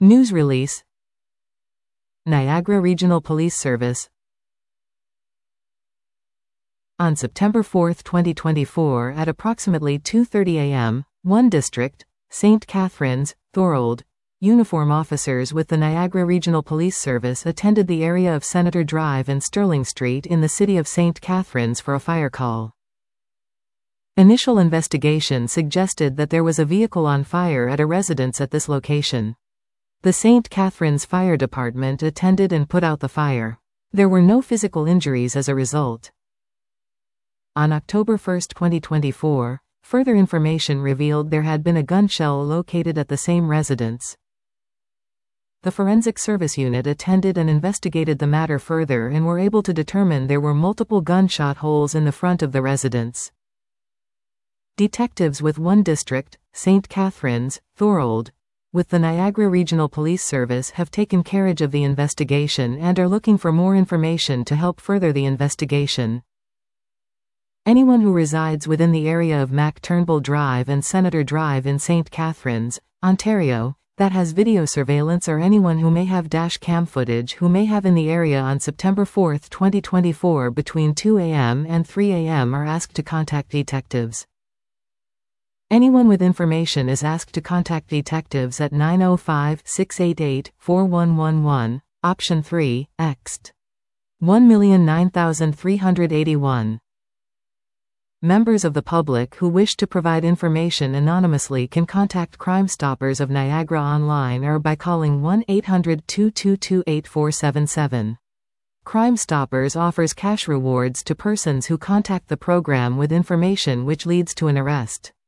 News release. Niagara Regional Police Service. On September 4, 2024 at approximately 2:30 a.m., 1 District, St. Catharines, Thorold, uniform officers with the Niagara Regional Police Service attended the area of Senator Drive and Sterling Street in the city of St. Catharines for a fire call. Initial investigation suggested that there was a vehicle on fire at a residence at this location. The St. Catharines Fire Department attended and put out the fire. There were no physical injuries as a result. On October 1, 2024, further information revealed there had been a gun shell located at the same residence. The Forensic Service Unit attended and investigated the matter further and were able to determine there were multiple gunshot holes in the front of the residence. Detectives with 1 District, St. Catharines, Thorold, with the Niagara Regional Police Service have taken carriage of the investigation and are looking for more information to help further the investigation. Anyone who resides within the area of Mac Turnbull Drive and Senator Drive in St. Catharines, Ontario, that has video surveillance or anyone who may have dash cam footage who may have in the area on September 4, 2024 between 2 a.m. and 3 a.m. are asked to contact detectives. Anyone with information is asked to contact detectives at 905-688-4111, option 3, ext. 1,009,381. Members of the public who wish to provide information anonymously can contact Crime Stoppers of Niagara online or by calling 1-800-222-8477. Crime Stoppers offers cash rewards to persons who contact the program with information which leads to an arrest.